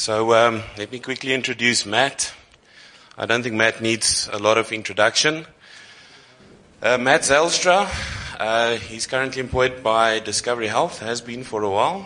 So let me quickly introduce Matt. I don't think Matt needs a lot of introduction. Matt Zelstra, he's currently employed by Discovery Health, has been for a while.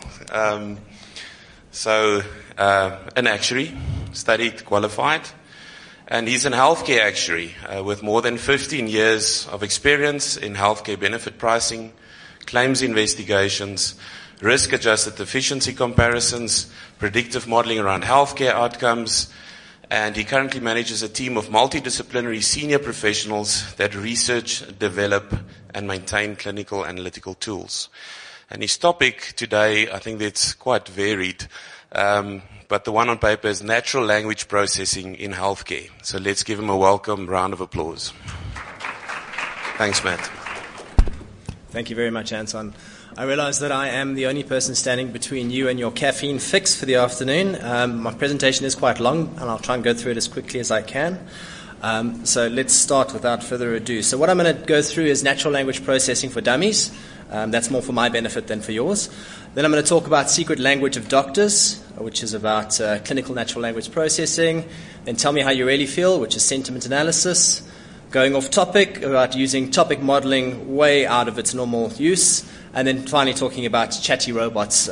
An actuary, studied, qualified, and he's an healthcare actuary with more than 15 years of experience in healthcare benefit pricing, claims investigations, risk-adjusted efficiency comparisons, predictive modeling around healthcare outcomes, and he currently manages a team of multidisciplinary senior professionals that research, develop, and maintain clinical analytical tools. And his topic today, I think it's quite varied, but the one on paper is natural language processing in healthcare. So let's give him a welcome round of applause. Thanks, Matt. Thank you very much, Anton. I realize that I am the only person standing between you and your caffeine fix for the afternoon. My presentation is quite long, and I'll try and go through it as quickly as I can. So let's start without further ado. So what I'm going to go through is natural language processing for dummies. That's more for my benefit than for yours. Then I'm going to talk about secret language of doctors, which is about clinical natural language processing. Then tell me how you really feel, which is sentiment analysis. Going off topic, about using topic modeling way out of its normal use. And then finally talking about chatty robots,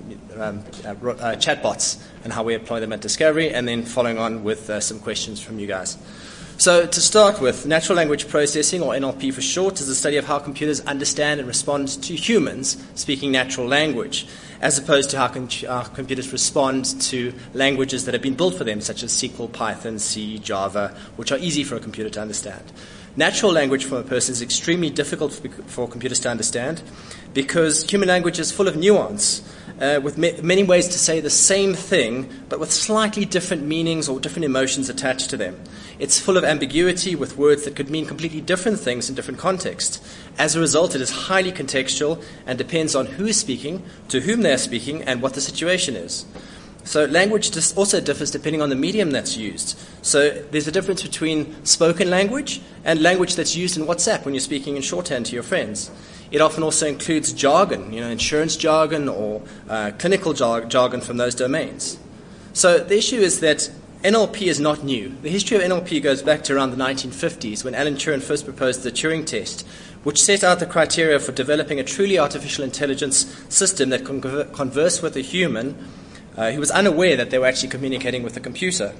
chatbots, and how we employ them at Discovery, and then following on with some questions from you guys. So to start with, natural language processing, or NLP for short, is the study of how computers understand and respond to humans speaking natural language, as opposed to how computers respond to languages that have been built for them, such as SQL, Python, C, Java, which are easy for a computer to understand. Natural language from a person is extremely difficult for computers to understand because human language is full of nuance, with many ways to say the same thing, but with slightly different meanings or different emotions attached to them. It's full of ambiguity with words that could mean completely different things in different contexts. As a result, it is highly contextual and depends on who is speaking, to whom they are speaking, and what the situation is. So language also differs depending on the medium that's used. So there's a difference between spoken language and language that's used in WhatsApp when you're speaking in shorthand to your friends. It often also includes jargon, insurance jargon or clinical jargon from those domains. So the issue is that NLP is not new. The history of NLP goes back to around the 1950s when Alan Turing first proposed the Turing test, which set out the criteria for developing a truly artificial intelligence system that can converse with a human. He was unaware that they were actually communicating with a computer.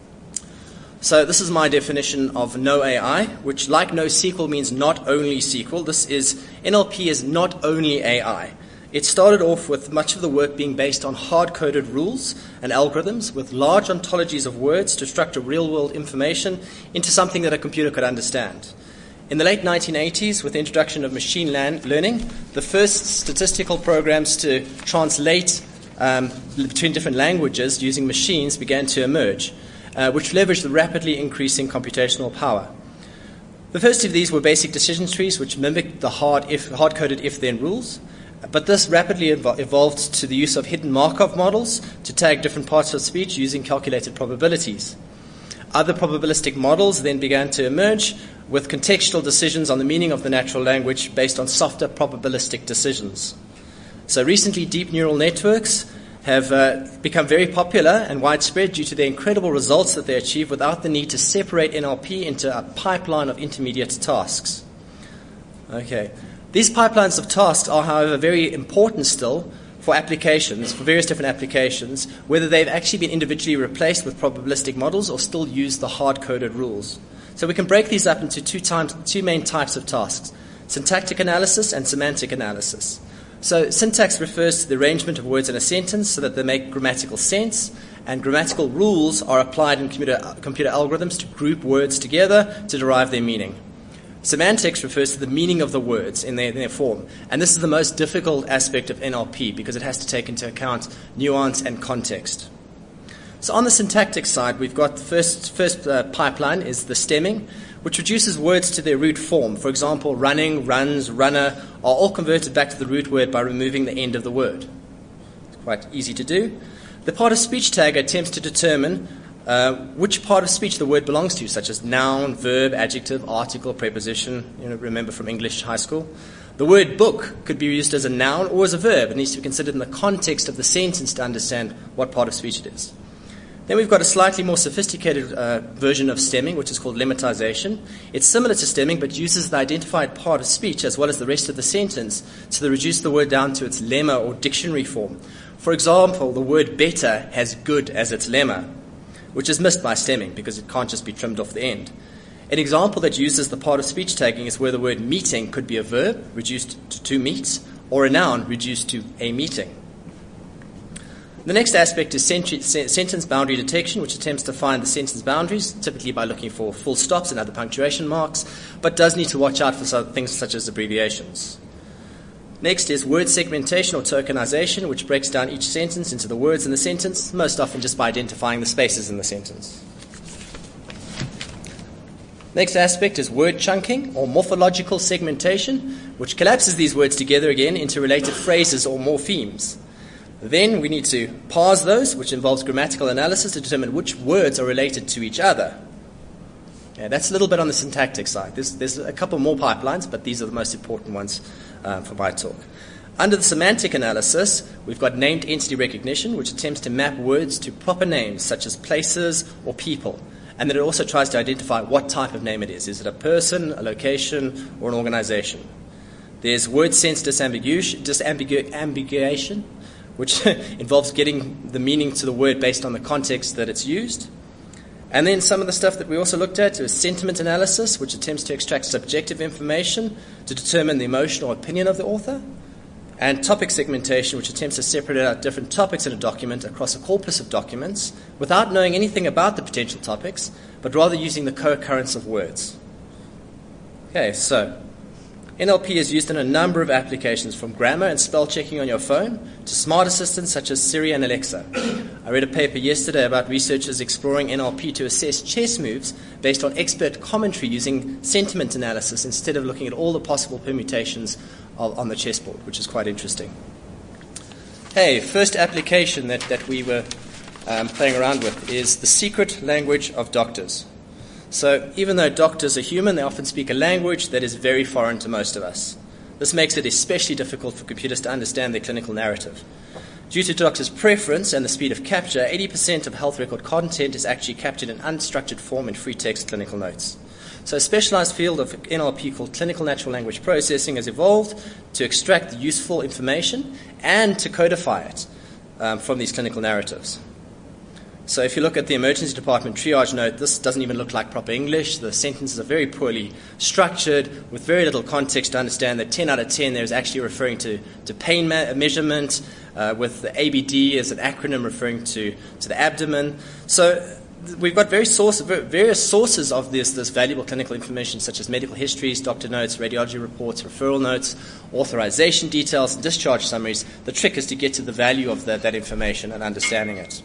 So this is my definition of no AI, which, like NoSQL, means not only SQL. NLP is not only AI. It started off with much of the work being based on hard-coded rules and algorithms with large ontologies of words to structure real-world information into something that a computer could understand. In the late 1980s, with the introduction of machine learning, the first statistical programs to translate between different languages using machines began to emerge, which leveraged the rapidly increasing computational power. The first of these were basic decision trees, which mimicked the hard-coded if-then rules, but this rapidly evolved to the use of hidden Markov models to tag different parts of speech using calculated probabilities. Other probabilistic models then began to emerge with contextual decisions on the meaning of the natural language based on softer probabilistic decisions. So recently, deep neural networks have become very popular and widespread due to the incredible results that they achieve without the need to separate NLP into a pipeline of intermediate tasks. Okay. These pipelines of tasks are, however, very important still for applications, for various different applications, whether they've actually been individually replaced with probabilistic models or still use the hard-coded rules. So we can break these up into two main types of tasks: syntactic analysis and semantic analysis. So syntax refers to the arrangement of words in a sentence so that they make grammatical sense, and grammatical rules are applied in computer algorithms to group words together to derive their meaning. Semantics refers to the meaning of the words in their form, and this is the most difficult aspect of NLP because it has to take into account nuance and context. So on the syntactic side, we've got the first pipeline is the stemming, which reduces words to their root form. For example, running, runs, runner are all converted back to the root word by removing the end of the word. It's quite easy to do. The part of speech tag attempts to determine which part of speech the word belongs to, such as noun, verb, adjective, article, preposition. Remember from English high school. The word book could be used as a noun or as a verb. It needs to be considered in the context of the sentence to understand what part of speech it is. Then we've got a slightly more sophisticated version of stemming, which is called lemmatization. It's similar to stemming, but uses the identified part of speech as well as the rest of the sentence to reduce the word down to its lemma or dictionary form. For example, the word better has good as its lemma, which is missed by stemming because it can't just be trimmed off the end. An example that uses the part of speech tagging is where the word meeting could be a verb, reduced to to meet, or a noun, reduced to a meeting. The next aspect is sentence boundary detection, which attempts to find the sentence boundaries, typically by looking for full stops and other punctuation marks, but does need to watch out for things such as abbreviations. Next is word segmentation or tokenization, which breaks down each sentence into the words in the sentence, most often just by identifying the spaces in the sentence. Next aspect is word chunking or morphological segmentation, which collapses these words together again into related phrases or morphemes. Then we need to parse those, which involves grammatical analysis to determine which words are related to each other. Okay, that's a little bit on the syntactic side. There's a couple more pipelines, but these are the most important ones for my talk. Under the semantic analysis, we've got named entity recognition, which attempts to map words to proper names, such as places or people. And then it also tries to identify what type of name it is. Is it a person, a location, or an organization? There's word sense disambiguation, which involves getting the meaning to the word based on the context that it's used. And then some of the stuff that we also looked at is sentiment analysis, which attempts to extract subjective information to determine the emotion or opinion of the author. And topic segmentation, which attempts to separate out different topics in a document across a corpus of documents without knowing anything about the potential topics, but rather using the co-occurrence of words. Okay, so NLP is used in a number of applications, from grammar and spell checking on your phone to smart assistants such as Siri and Alexa. I read a paper yesterday about researchers exploring NLP to assess chess moves based on expert commentary using sentiment analysis instead of looking at all the possible permutations on the chessboard, which is quite interesting. Hey, first application that we were playing around with is the secret language of doctors. So even though doctors are human, they often speak a language that is very foreign to most of us. This makes it especially difficult for computers to understand their clinical narrative. Due to doctors' preference and the speed of capture, 80% of health record content is actually captured in unstructured form in free text clinical notes. So a specialized field of NLP called clinical natural language processing has evolved to extract useful information and to codify it from these clinical narratives. So if you look at the emergency department triage note, this doesn't even look like proper English. The sentences are very poorly structured with very little context to understand that 10 out of 10 there is actually referring to pain measurement, with the ABD as an acronym referring to the abdomen. So we've got various sources of this valuable clinical information, such as medical histories, doctor notes, radiology reports, referral notes, authorization details, and discharge summaries. The trick is to get to the value of that information and understanding it.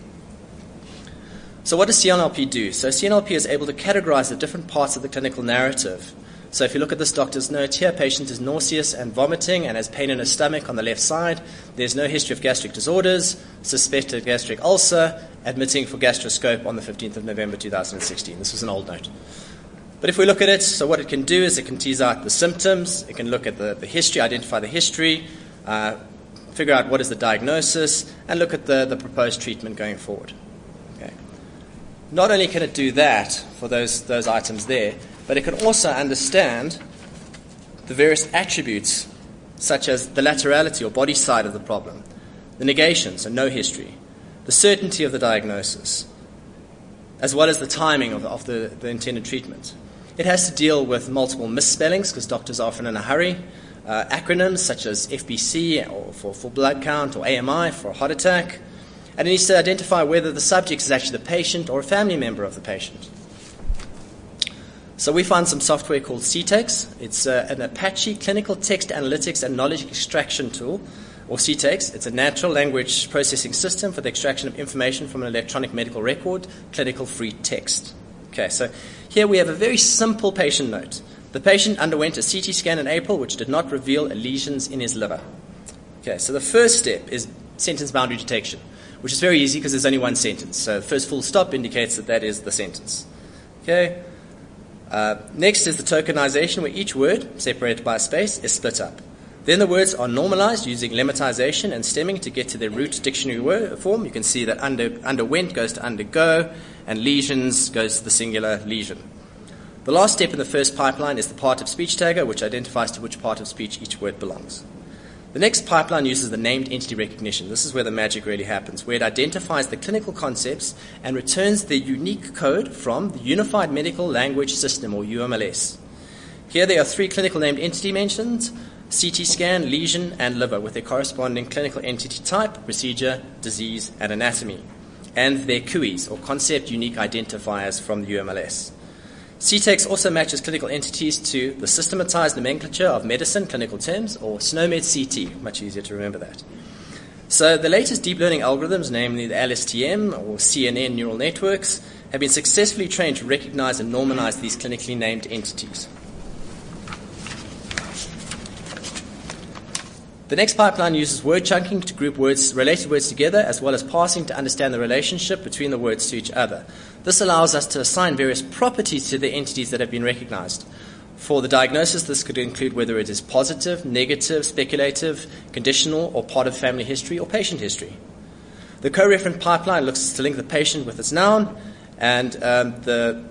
So what does CNLP do? So CNLP is able to categorize the different parts of the clinical narrative. So if you look at this doctor's note here, patient is nauseous and vomiting and has pain in his stomach on the left side. There's no history of gastric disorders, suspected gastric ulcer, admitting for gastroscope on the 15th of November 2016. This was an old note. But if we look at it, so what it can do is it can tease out the symptoms, it can look at the history, identify the history, figure out what is the diagnosis, and look at the proposed treatment going forward. Not only can it do that for those items there, but it can also understand the various attributes, such as the laterality or body side of the problem, the negations and no history, the certainty of the diagnosis, as well as the timing of the intended treatment. It has to deal with multiple misspellings, because doctors are often in a hurry, acronyms such as FBC or for blood count, or AMI for a heart attack, and it needs to identify whether the subject is actually the patient or a family member of the patient. So we found some software called CTEX. It's an Apache Clinical Text Analytics and Knowledge Extraction Tool, or CTEX. It's a natural language processing system for the extraction of information from an electronic medical record, clinical free text. Okay, so here we have a very simple patient note. The patient underwent a CT scan in April, which did not reveal lesions in his liver. Okay, so the first step is sentence boundary detection, which is very easy because there's only one sentence. So the first full stop indicates that is the sentence. Okay. Next is the tokenization, where each word, separated by a space, is split up. Then the words are normalized using lemmatization and stemming to get to their root dictionary word form. You can see that underwent goes to undergo, and lesions goes to the singular lesion. The last step in the first pipeline is the part of speech tagger, which identifies to which part of speech each word belongs. The next pipeline uses the named entity recognition. This is where the magic really happens, where it identifies the clinical concepts and returns the unique code from the Unified Medical Language System, or UMLS. Here there are 3 clinical named entity mentions: CT scan, lesion, and liver, with their corresponding clinical entity type, procedure, disease, and anatomy, and their CUIs, or concept unique identifiers, from the UMLS. CTEX also matches clinical entities to the systematized nomenclature of medicine clinical terms, or SNOMED CT, much easier to remember that. So the latest deep learning algorithms, namely the LSTM or CNN neural networks, have been successfully trained to recognize and normalize these clinically named entities. The next pipeline uses word chunking to group related words together, as well as parsing to understand the relationship between the words to each other. This allows us to assign various properties to the entities that have been recognized. For the diagnosis, this could include whether it is positive, negative, speculative, conditional, or part of family history or patient history. The co-referent pipeline looks to link the patient with its noun, and the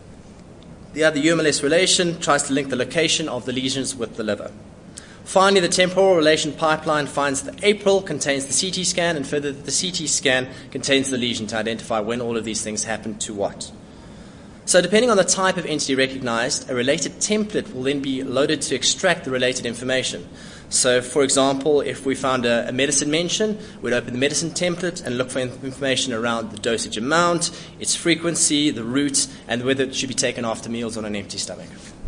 UMLS relation tries to link the location of the lesions with the liver. Finally, the temporal relation pipeline finds that April contains the CT scan, and further that the CT scan contains the lesion to identify when all of these things happen to what. So depending on the type of entity recognized, a related template will then be loaded to extract the related information. So, for example, if we found a medicine mention, we'd open the medicine template and look for information around the dosage amount, its frequency, the route, and whether it should be taken after meals on an empty stomach.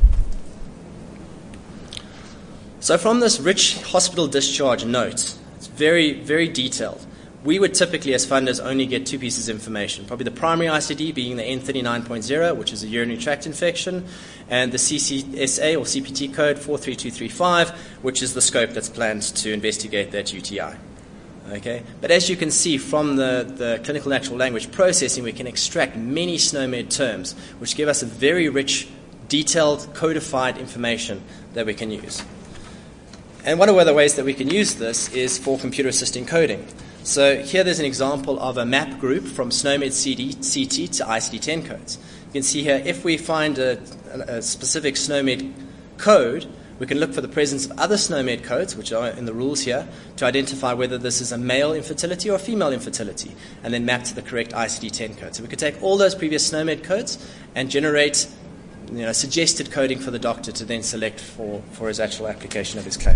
So from this rich hospital discharge note, it's very, very detailed. We would typically, as funders, only get 2 pieces of information, probably the primary ICD being the N39.0, which is a urinary tract infection, and the CCSA or CPT code 43235, which is the scope that's planned to investigate that UTI. Okay? But as you can see from the clinical natural language processing, we can extract many SNOMED terms, which give us a very rich, detailed, codified information that we can use. And one of the other ways that we can use this is for computer-assisted coding. So here there's an example of a map group from SNOMED CT to ICD-10 codes. You can see here, if we find a specific SNOMED code, we can look for the presence of other SNOMED codes, which are in the rules here, to identify whether this is a male infertility or a female infertility, and then map to the correct ICD-10 code. So we could take all those previous SNOMED codes and generate suggested coding for the doctor to then select for his actual application of his claim.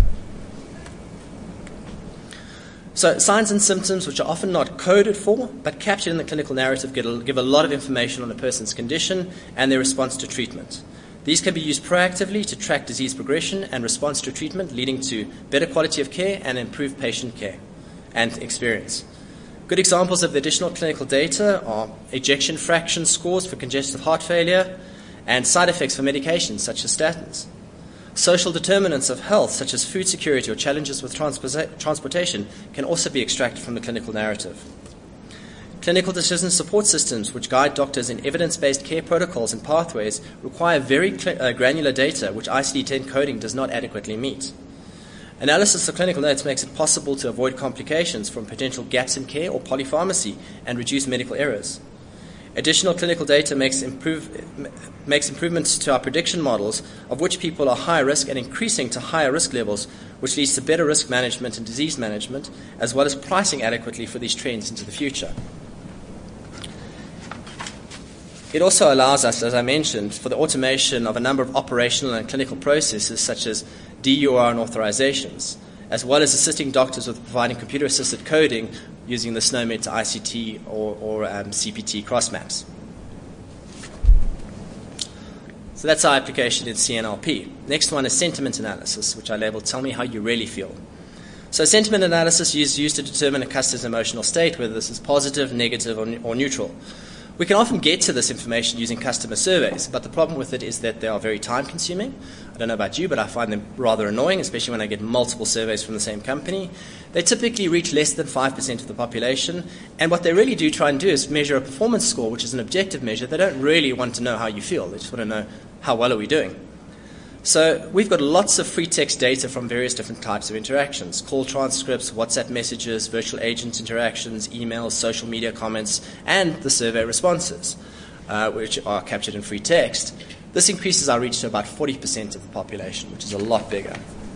So signs and symptoms, which are often not coded for, but captured in the clinical narrative, give a lot of information on a person's condition and their response to treatment. These can be used proactively to track disease progression and response to treatment, leading to better quality of care and improved patient care and experience. Good examples of the additional clinical data are ejection fraction scores for congestive heart failure, and side effects for medications such as statins. Social determinants of health, such as food security or challenges with transportation, can also be extracted from the clinical narrative. Clinical decision support systems, which guide doctors in evidence-based care protocols and pathways, require very granular data, which ICD-10 coding does not adequately meet. Analysis of clinical notes makes it possible to avoid complications from potential gaps in care or polypharmacy and reduce medical errors. Additional clinical data makes improvements to our prediction models of which people are high risk and increasing to higher risk levels, which leads to better risk management and disease management, as well as pricing adequately for these trends into the future. It also allows us, as I mentioned, for the automation of a number of operational and clinical processes such as DUR and authorizations, as well as assisting doctors with providing computer-assisted coding using the SNOMED to ICT or CPT cross-maps. So that's our application in CNLP. Next one is sentiment analysis, which I labeled Tell Me How You Really Feel. So sentiment analysis is used to determine a customer's emotional state, whether this is positive, negative, or neutral. We can often get to this information using customer surveys, but the problem with it is that they are very time-consuming. I don't know about you, but I find them rather annoying, especially when I get multiple surveys from the same company. They typically reach less than 5% of the population, and what they really do try and do is measure a performance score, which is an objective measure. They don't really want to know how you feel. They just want to know how well are we doing. So we've got lots of free text data from various different types of interactions: call transcripts, WhatsApp messages, virtual agent interactions, emails, social media comments, and the survey responses, which are captured in free text. This increases our reach to about 40% of the population, which is a lot bigger.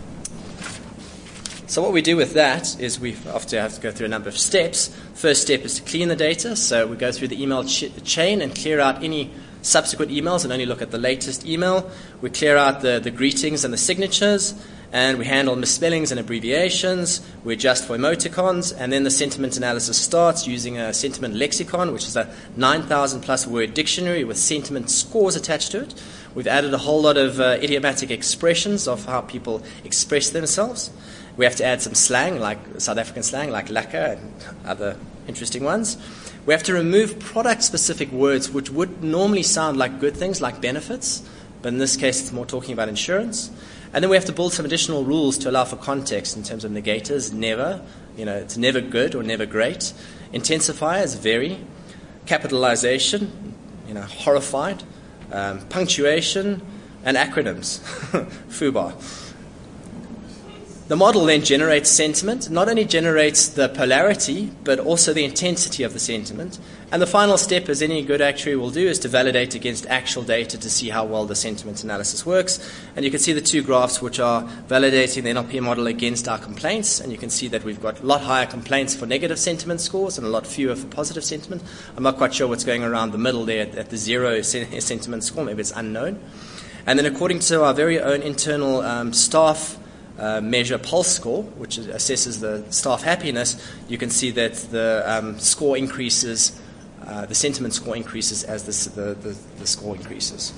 So what we do with that is we often have to go through a number of steps. First step is to clean the data. So we go through the email chain and clear out any subsequent emails and only look at the latest email. We clear out the greetings and the signatures, and we handle misspellings and abbreviations. We adjust for emoticons, and then the sentiment analysis starts using a sentiment lexicon, which is a 9,000 plus word dictionary with sentiment scores attached to it. We've added a whole lot of idiomatic expressions of how people express themselves. We have to add some slang, like South African slang, like lekker and other interesting ones. We have to remove product-specific words which would normally sound like good things, like benefits, but in this case it's more talking about insurance. And then we have to build some additional rules to allow for context in terms of negators: never, it's never good or never great. Intensifiers: very. Capitalization, horrified. Punctuation, and acronyms, FUBAR. The model then generates sentiment. Not only generates the polarity, but also the intensity of the sentiment. And the final step, as any good actuary will do, is to validate against actual data to see how well the sentiment analysis works. And you can see the two graphs which are validating the NLP model against our complaints. And you can see that we've got a lot higher complaints for negative sentiment scores and a lot fewer for positive sentiment. I'm not quite sure what's going around the middle there at the zero sentiment score. Maybe it's unknown. And then according to our very own internal staff measure pulse score, which assesses the staff happiness, you can see that the score increases, the sentiment score increases as the score increases.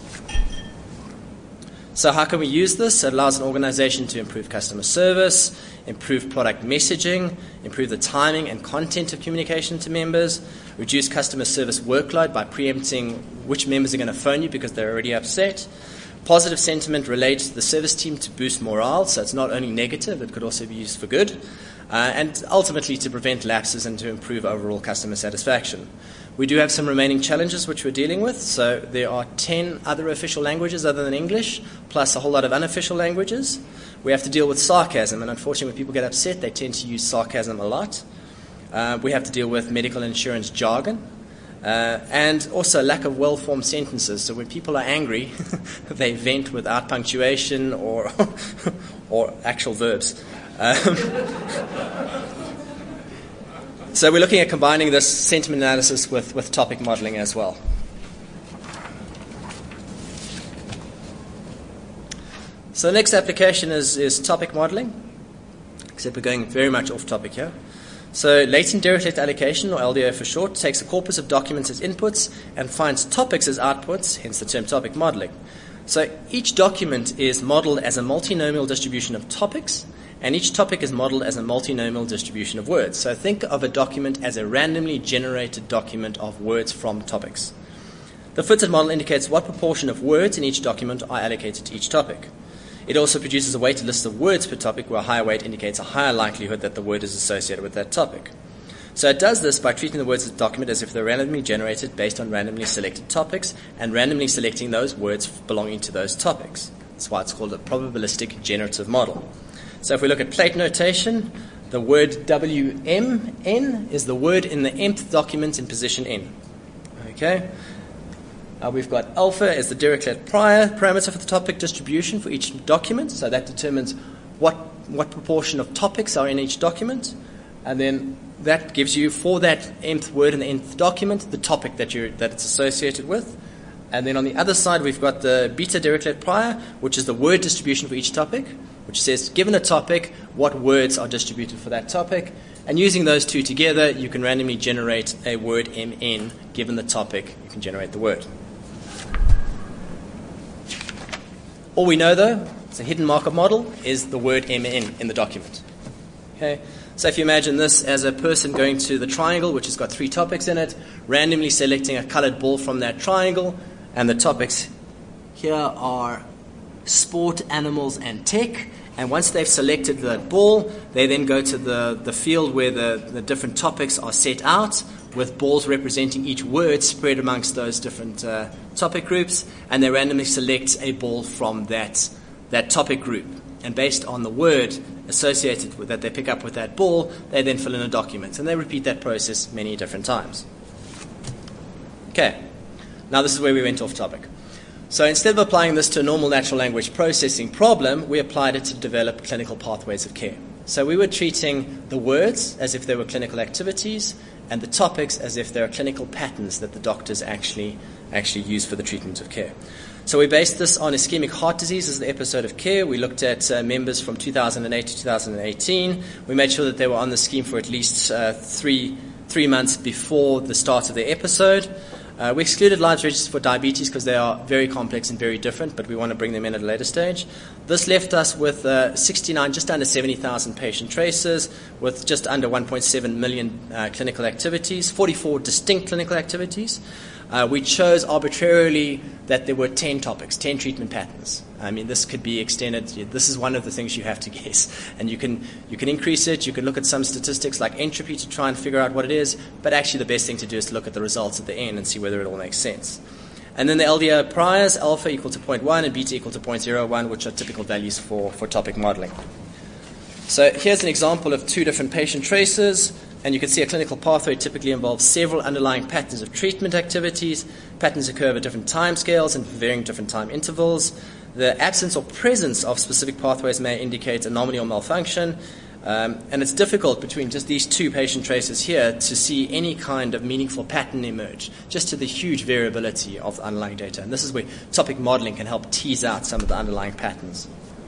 So how can we use this? It allows an organization to improve customer service, improve product messaging, improve the timing and content of communication to members, reduce customer service workload by preempting which members are going to phone you because they're already upset. Positive sentiment relates the service team to boost morale, so it's not only negative, it could also be used for good, and ultimately to prevent lapses and to improve overall customer satisfaction. We do have some remaining challenges which we're dealing with, so there are 10 other official languages other than English, plus a whole lot of unofficial languages. We have to deal with sarcasm, and unfortunately when people get upset, they tend to use sarcasm a lot. We have to deal with medical insurance jargon. And also lack of well-formed sentences. So when people are angry, they vent without punctuation or actual verbs. So we're looking at combining this sentiment analysis with topic modeling as well. So the next application is topic modeling, except we're going very much off topic here. So latent direct allocation, or LDO for short, takes a corpus of documents as inputs and finds topics as outputs, hence the term topic modeling. So each document is modeled as a multinomial distribution of topics, and each topic is modeled as a multinomial distribution of words. So think of a document as a randomly generated document of words from topics. The fitted model indicates what proportion of words in each document are allocated to each topic. It also produces a weighted list of words per topic, where a higher weight indicates a higher likelihood that the word is associated with that topic. So it does this by treating the words of the document as if they're randomly generated based on randomly selected topics and randomly selecting those words belonging to those topics. That's why it's called a probabilistic generative model. So if we look at plate notation, the word WMN is the word in the mth document in position N. Okay? We've got alpha as the Dirichlet parameter for the topic distribution for each document. So that determines what proportion of topics are in each document. And then that gives you, for that nth word in the nth document, the topic that it's associated with. And then on the other side, we've got the beta Dirichlet prior, which is the word distribution for each topic, which says, given a topic, what words are distributed for that topic. And using those two together, you can randomly generate a word MN. Given the topic, you can generate the word. All we know, though, it's a hidden markup model, is the word MN in the document. Okay? So if you imagine this as a person going to the triangle, which has got 3 topics in it, randomly selecting a colored ball from that triangle, and the topics here are sport, animals, and tech. And once they've selected that ball, they then go to the field where the different topics are set out, with balls representing each word spread amongst those different topic groups, and they randomly select a ball from that that topic group. And based on the word associated with that they pick up with that ball, they then fill in a document. And they repeat that process many different times. Okay, now this is where we went off topic. So instead of applying this to a normal natural language processing problem, we applied it to develop clinical pathways of care. So we were treating the words as if they were clinical activities and the topics as if they are clinical patterns that the doctors actually use for the treatment of care. So we based this on ischemic heart disease as the episode of care. We looked at members from 2008 to 2018. We made sure that they were on the scheme for at least three months before the start of the episode. We excluded lives registered for diabetes because they are very complex and very different, but we want to bring them in at a later stage. This left us with 69, just under 70,000 patient traces, with just under 1.7 million clinical activities, 44 distinct clinical activities. We chose arbitrarily that there were 10 topics, 10 treatment patterns. I mean, this could be extended. This is one of the things you have to guess. And you can increase it. You can look at some statistics like entropy to try and figure out what it is. But actually the best thing to do is to look at the results at the end and see whether it all makes sense. And then the LDO priors, alpha equal to 0.1 and beta equal to 0.01, which are typical values for topic modeling. So here's an example of two different patient traces. And you can see a clinical pathway typically involves several underlying patterns of treatment activities. Patterns occur over different time scales and varying different time intervals. The absence or presence of specific pathways may indicate anomaly or malfunction. And it's difficult between just these two patient traces here to see any kind of meaningful pattern emerge, just to the huge variability of the underlying data. And this is where topic modeling can help tease out some of the underlying patterns.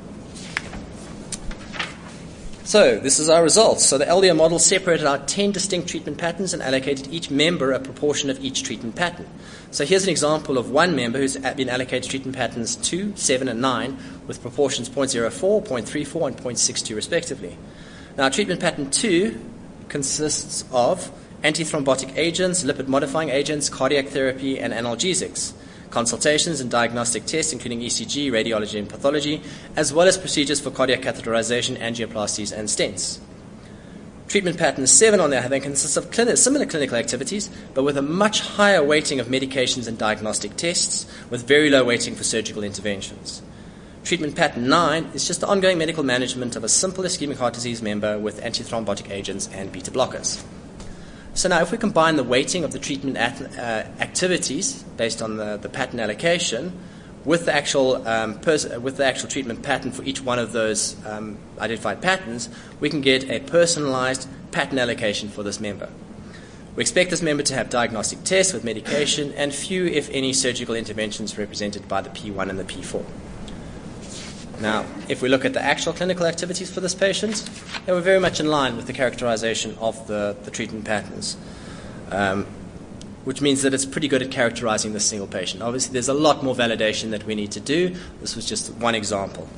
So this is our results. So the LDO model separated out 10 distinct treatment patterns and allocated each member a proportion of each treatment pattern. So here's an example of one member who's been allocated treatment patterns 2, 7, and 9 with proportions 0.04, 0.34, and 0.62 respectively. Now treatment pattern 2 consists of antithrombotic agents, lipid-modifying agents, cardiac therapy, and analgesics. Consultations and diagnostic tests, including ECG, radiology, and pathology, as well as procedures for cardiac catheterization, angioplasties, and stents. Treatment pattern 7, on the other hand, consists of similar clinical activities, but with a much higher weighting of medications and diagnostic tests, with very low weighting for surgical interventions. Treatment pattern 9 is just the ongoing medical management of a simple ischemic heart disease member with antithrombotic agents and beta blockers. So now if we combine the weighting of the treatment activities based on the pattern allocation with the actual treatment pattern for each one of those identified patterns, we can get a personalized pattern allocation for this member. We expect this member to have diagnostic tests with medication and few, if any, surgical interventions represented by the P1 and the P4. Now, if we look at the actual clinical activities for this patient, they were very much in line with the characterization of the treatment patterns, which means that it's pretty good at characterizing this single patient. Obviously, there's a lot more validation that we need to do. This was just one example.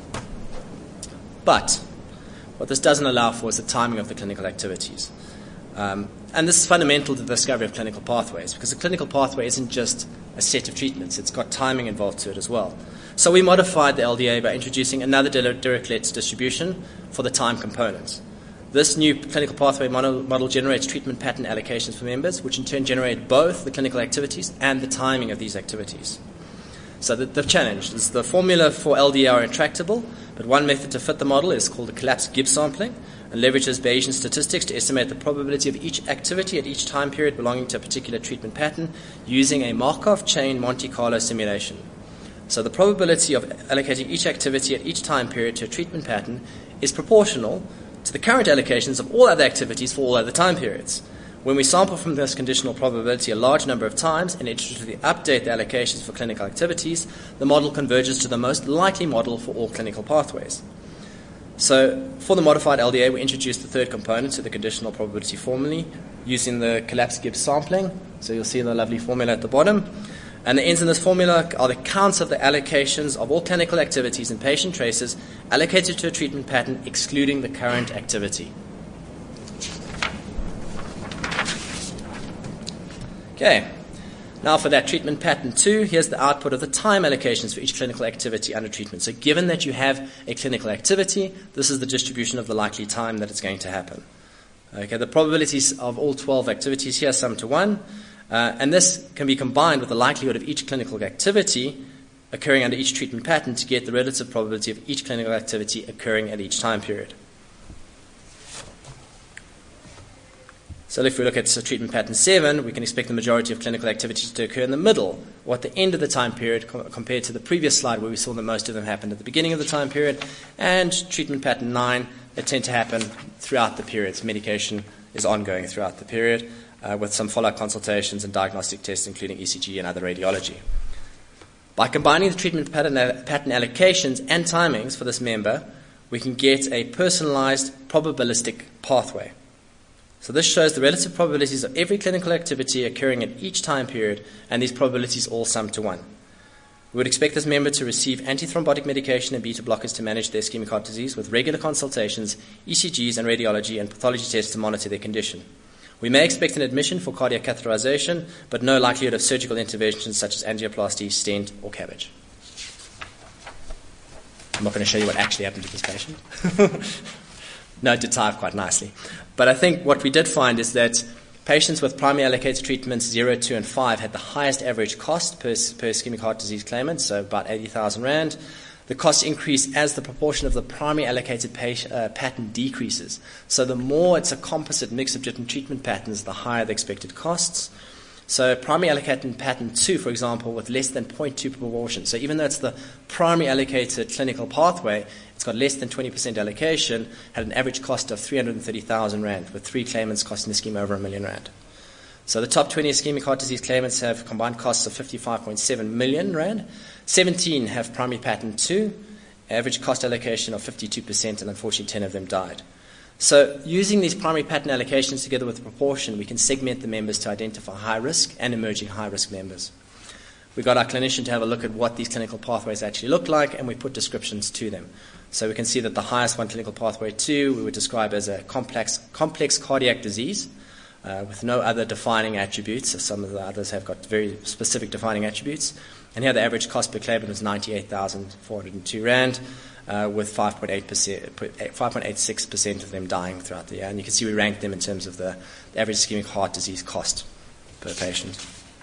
But what this doesn't allow for is the timing of the clinical activities. And this is fundamental to the discovery of clinical pathways, because a clinical pathway isn't just a set of treatments. It's got timing involved to it as well. So we modified the LDA by introducing another Dirichlet distribution for the time components. This new clinical pathway model generates treatment pattern allocations for members, which in turn generate both the clinical activities and the timing of these activities. So the challenge is the formula for LDA are intractable, but one method to fit the model is called the collapsed Gibbs sampling and leverages Bayesian statistics to estimate the probability of each activity at each time period belonging to a particular treatment pattern using a Markov chain Monte Carlo simulation. So the probability of allocating each activity at each time period to a treatment pattern is proportional to the current allocations of all other activities for all other time periods. When we sample from this conditional probability a large number of times and iteratively update the allocations for clinical activities, the model converges to the most likely model for all clinical pathways. So for the modified LDA, we introduced the third component to the conditional probability formula using the collapsed Gibbs sampling. So you'll see the lovely formula at the bottom. And the ends in this formula are the counts of the allocations of all clinical activities and patient traces allocated to a treatment pattern excluding the current activity. Okay, now for that treatment pattern 2, here's the output of the time allocations for each clinical activity under treatment. So given that you have a clinical activity, this is the distribution of the likely time that it's going to happen. Okay, the probabilities of all 12 activities here sum to 1. And this can be combined with the likelihood of each clinical activity occurring under each treatment pattern to get the relative probability of each clinical activity occurring at each time period. So if we look at treatment pattern 7, we can expect the majority of clinical activities to occur in the middle, or at the end of the time period, compared to the previous slide where we saw that most of them happened at the beginning of the time period. And treatment pattern 9, they tend to happen throughout the period. So medication is ongoing throughout the period, with some follow-up consultations and diagnostic tests, including ECG and other radiology. By combining the treatment pattern allocations and timings for this member, we can get a personalized probabilistic pathway. So this shows the relative probabilities of every clinical activity occurring at each time period, and these probabilities all sum to 1. We would expect this member to receive antithrombotic medication and beta blockers to manage their ischemic heart disease with regular consultations, ECGs and radiology and pathology tests to monitor their condition. We may expect an admission for cardiac catheterization, but no likelihood of surgical interventions such as angioplasty, stent, or CABG. I'm not going to show you what actually happened to this patient. No, it did type quite nicely. But I think what we did find is that patients with primary allocated treatments 0, 2, and 5 had the highest average cost per ischemic heart disease claimant, so about 80,000 Rand. The costs increase as the proportion of the primary allocated pattern decreases. So the more it's a composite mix of different treatment patterns, the higher the expected costs. So primary allocated pattern 2, for example, with less than 0.2 proportion. So even though it's the primary allocated clinical pathway, it's got less than 20% allocation, had an average cost of 330,000 Rand, with 3 claimants costing the scheme over R1 million. So the top 20 ischemic heart disease claimants have combined costs of 55.7 million Rand. 17 have primary pattern 2, average cost allocation of 52%, and unfortunately 10 of them died. So using these primary pattern allocations together with the proportion, we can segment the members to identify high-risk and emerging high-risk members. We got our clinician to have a look at what these clinical pathways actually look like, and we put descriptions to them. So we can see that the highest one, clinical pathway 2, we would describe as a complex cardiac disease with no other defining attributes. So some of the others have got very specific defining attributes. And here the average cost per claimant was 98,402 Rand. With 5.86% of them dying throughout the year. And you can see we ranked them in terms of the average ischemic heart disease cost per patient.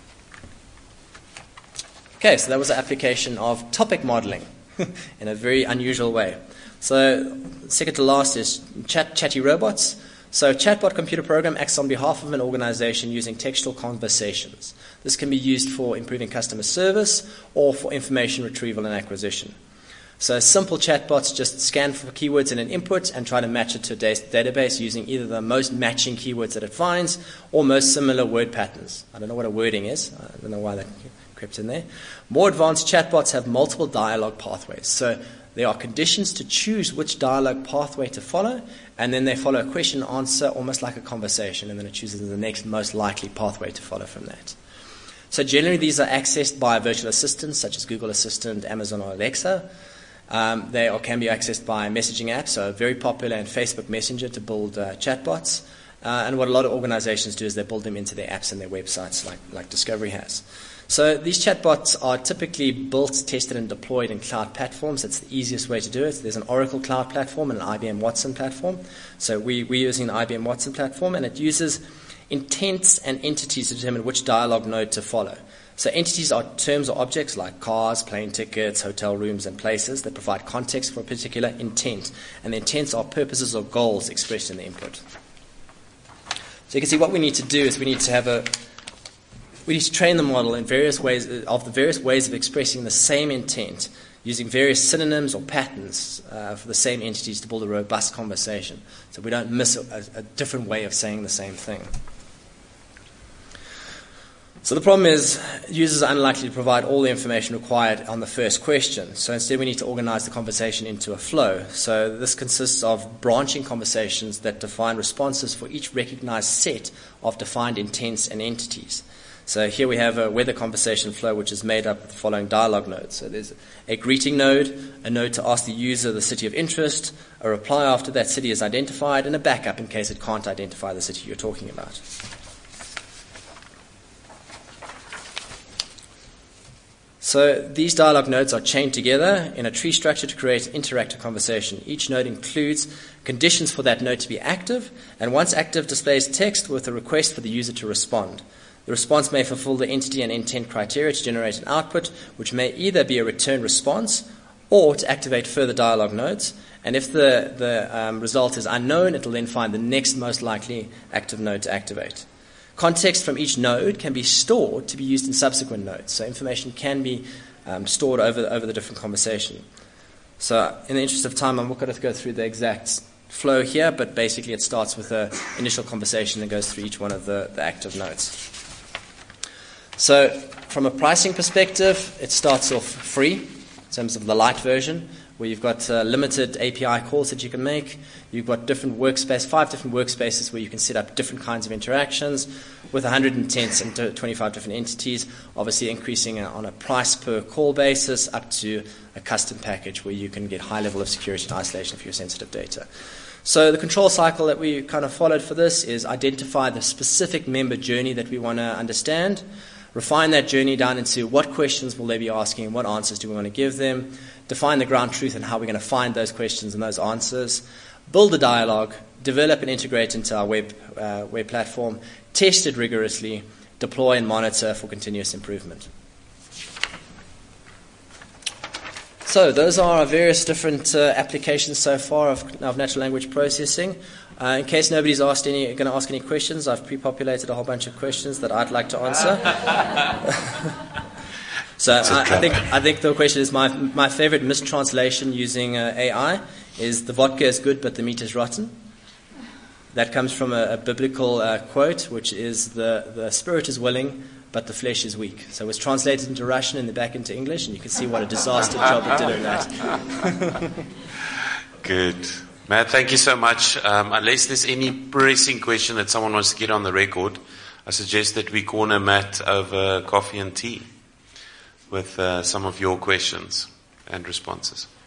Okay, so that was the application of topic modeling in a very unusual way. So second to last is chatty robots. So a chatbot computer program acts on behalf of an organization using textual conversations. This can be used for improving customer service or for information retrieval and acquisition. So simple chatbots just scan for keywords in an input and try to match it to a database using either the most matching keywords that it finds or most similar word patterns. I don't know what a wording is. I don't know why that crept in there. More advanced chatbots have multiple dialogue pathways. So there are conditions to choose which dialogue pathway to follow, and then they follow a question answer almost like a conversation, and then it chooses the next most likely pathway to follow from that. So generally these are accessed by virtual assistants such as Google Assistant, Amazon, or Alexa. They can be accessed by messaging apps, so very popular in Facebook Messenger to build chatbots. And what a lot of organizations do is they build them into their apps and their websites like Discovery has. So these chatbots are typically built, tested, and deployed in cloud platforms. That's the easiest way to do it. There's an Oracle Cloud platform and an IBM Watson platform. So we're using the IBM Watson platform, and it uses intents and entities to determine which dialogue node to follow. So entities are terms or objects like cars, plane tickets, hotel rooms, and places that provide context for a particular intent. And the intents are purposes or goals expressed in the input. So you can see what we need to do is we need to train the model in various ways of expressing the same intent using various synonyms or patterns for the same entities to build a robust conversation. So we don't miss a different way of saying the same thing. So the problem is users are unlikely to provide all the information required on the first question. So instead we need to organize the conversation into a flow. So this consists of branching conversations that define responses for each recognized set of defined intents and entities. So here we have a weather conversation flow which is made up of the following dialogue nodes. So there's a greeting node, a node to ask the user the city of interest, a reply after that city is identified, and a backup in case it can't identify the city you're talking about. So these dialogue nodes are chained together in a tree structure to create interactive conversation. Each node includes conditions for that node to be active, and once active displays text with a request for the user to respond. The response may fulfill the entity and intent criteria to generate an output, which may either be a return response or to activate further dialogue nodes. And if the result is unknown, it will then find the next most likely active node to activate. Context from each node can be stored to be used in subsequent nodes. So information can be stored over the different conversation. So in the interest of time, I'm not going to go through the exact flow here, but basically it starts with an initial conversation and goes through each one of the active nodes. So from a pricing perspective, it starts off free in terms of the light version, where you've got limited API calls that you can make. You've got 5 different workspaces where you can set up different kinds of interactions with 110 and 25 different entities, obviously increasing on a price per call basis up to a custom package where you can get high level of security and isolation for your sensitive data. So the control cycle that we kind of followed for this is identify the specific member journey that we want to understand, refine that journey down into what questions will they be asking, what answers do we want to give them, define the ground truth and how we're going to find those questions and those answers, build a dialogue, develop and integrate into our web platform, test it rigorously, deploy and monitor for continuous improvement. So those are our various different applications so far of natural language processing. In case nobody's going to ask any questions, I've pre-populated a whole bunch of questions that I'd like to answer. So I think the question is my favorite mistranslation using AI is the vodka is good but the meat is rotten. That comes from a biblical quote, which is the spirit is willing but the flesh is weak. So it was translated into Russian and then back into English, and you can see what a disaster job it did in that. Good. Matt, thank you so much. Unless there's any pressing question that someone wants to get on the record, I suggest that we corner Matt over coffee and tea with some of your questions and responses.